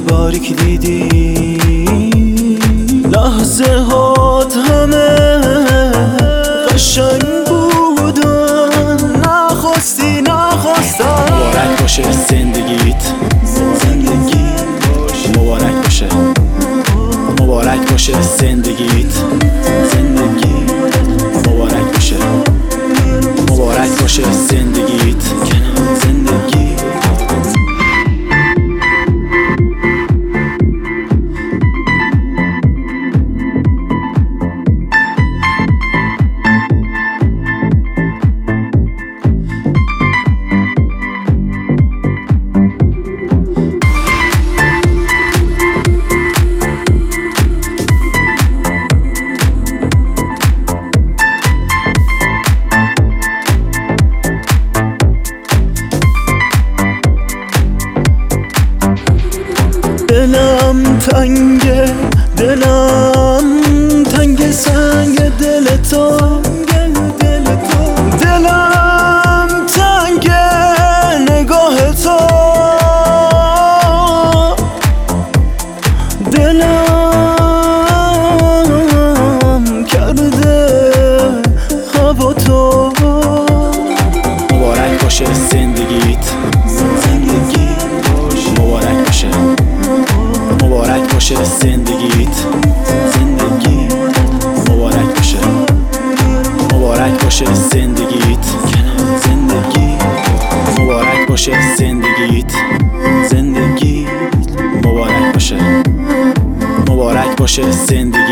باریک دیدی لحظه هات همه قشنگ بودن نخواستی نخواستن. مبارک باشه زندگیت، مبارک باشه، مبارک باشه زندگیت، مبارک باشه، مبارک باشه زندگیت، دلم تنگه، دلم تنگ سنگ دل تو، دلم تنگه نگاه تو، دلم کرده هوا تو. مبارک باشه زندگیت، مبارک باشه، مبارک باشه زندگیت، مبارک باشه، مبارک باشه زندگیت، مبارک باشه زندگیت، مبارک باشه، مبارک باشه زندگیت.